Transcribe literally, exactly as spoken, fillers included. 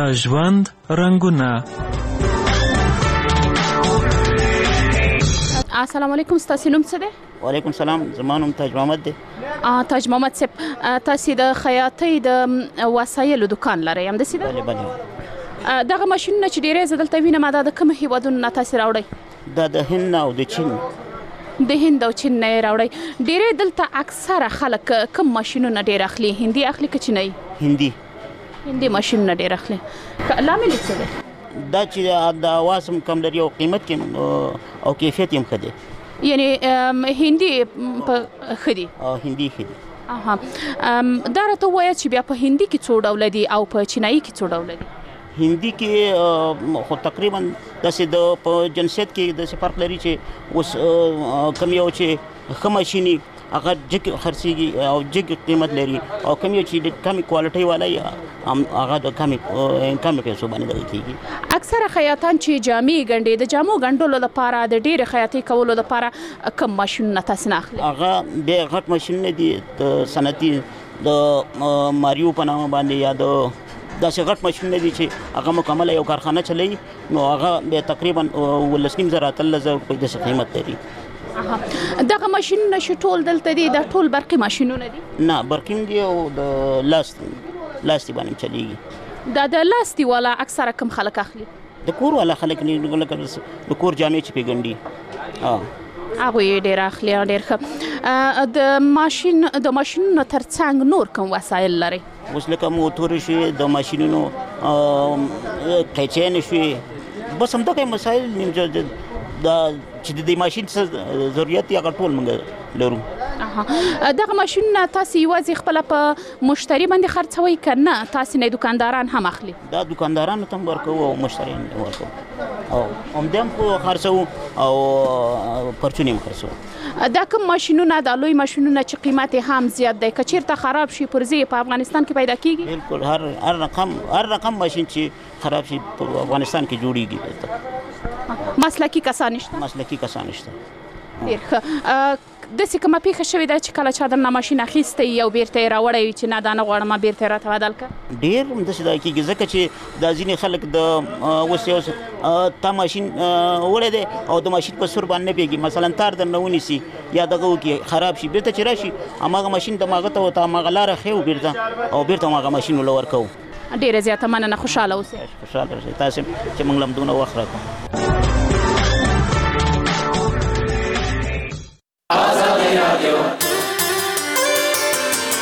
د ژوند رنګونه. السلام علیکم، ستاسو نوم څه دی؟ وعلیکم السلام، زما نوم تاج محمد دی. تاج محمد صاحب، تاسو د خیاطۍ د وسایلو دکان لرئ هم داسې ده؟ بله بله. دغه ماشینونه چې ډېری زه دلته وینم دا د کومو هېوادونو نه تاسو راوړئ؟ دا د هند او د چین د هند او چین نه یې راوړئ. ډېری دلته اکثره خلک کوم ماشینونه ډېر اخلي؟ هندي اخلي که چینایي؟ هندي هندي ماشینونه ډېر اخلي. لامل یې څه دی؟ دا چې د اواز هم کم لري او قیمت کې او کیفیت هم ښه دی. یعنې هندي په ښه دي؟ هندي ښه دي. اها، دا راته ووایه چې بیا په هندي کې څو ډوله دي او په چینایي کې څو ډوله دي؟ هندي کې خو تقریبا داسې د په جنسیت کې داسې فرق لري چې اوس کوم یو چې ښه ماشیني هغه جګ خرڅېږي او جګ قیمت لري، او کوم یو چې د کمې کوالټۍ والا هغه د کمې کمې پیسو باندې دغه کېږي. اکثره خیاطان چې جامې ګنډي، د جامو ګنډلو لپاره د ډېرې خیاطۍ کولو لپاره کوم ماشینونه تاسو نه اخلي؟ هغه ډېر غټ ماشینونه دي د صنعتي د ماریو په نامه باندې یا د داسې غټ ماشینونه دي چې هغه مکمله یو کارخانه چلوي، نو هغه بیا تقریبا اوولس نیم زره اتلس زره روپۍ داسې قیمت لري. دغه ماشینونه چې ټول دلته دي دا ټول برقي ماشینونه دي؟ نه، برقي دي او د لاستي لاستي باندې چلیږي. دا د لاستي والا اکثره کم خلک اخلي؟ د کور والا خلک نه، لکه د کور جامې چې پې ګنډي هغوی یې ډېر اخلي. ډېر ښه. د ماشین د ماشینونو تر څنګ نور کوم وسایل لرئ؟ اوس لکه موټرې شوې، د ماشینونو قیچینې شوې، بس همدغه مسایل نیم دا چې د دې ماشین څه ضرورت دی هغه ټول موږ لرو. دغه ماشینونه تاسو یوازې خپله په مشتري باندې خرڅوئ که نه تاسو نه دکانداران هم اخلي؟ دا دکاندارانو ته هم ورکوو او مشتریانو ته ورکوو او همدې هم خو خرڅوو او پرچون هم خرڅوو. دا کوم ماشینونه دا لوی ماشینونه چې قیمت یې هم زیات دی که چېرته خراب شي پرزې په افغانستان کې پیدا کېږي؟ بالکل، هر هر رقم هر رقم ماشین چې خراب شي په افغانستان کې جوړېږي. مسلکي کسان شته؟ مسلکي کسان شته. ډېر ښه. داسې کومه پیښه شوې ده چې کله چا درنه ماشین اخیستی او بیرته یې راوړی چې نه دا نه غواړم بیرته یې راته بدل کړه؟ ډېر همداسې دا کېږي، ځکه چې دا ځینې خلک د اوس یو تا ماشین وړی دی او د ماشین په سور باندې نه پوهېږي، مثلا تار درنه ونیسي یا دغه وکړي خراب شي، بیرته چې راشي هماغه ماشین د هغه ته ورته هماغه لاره ښیو بیرته او بیرته هماغه ماشین ورله ورکوو. ډېره زیاته مننه، خوشحاله اوسئ. خوشحاله اوسئ تاسې چې موږ له همدومره وخت راکړو.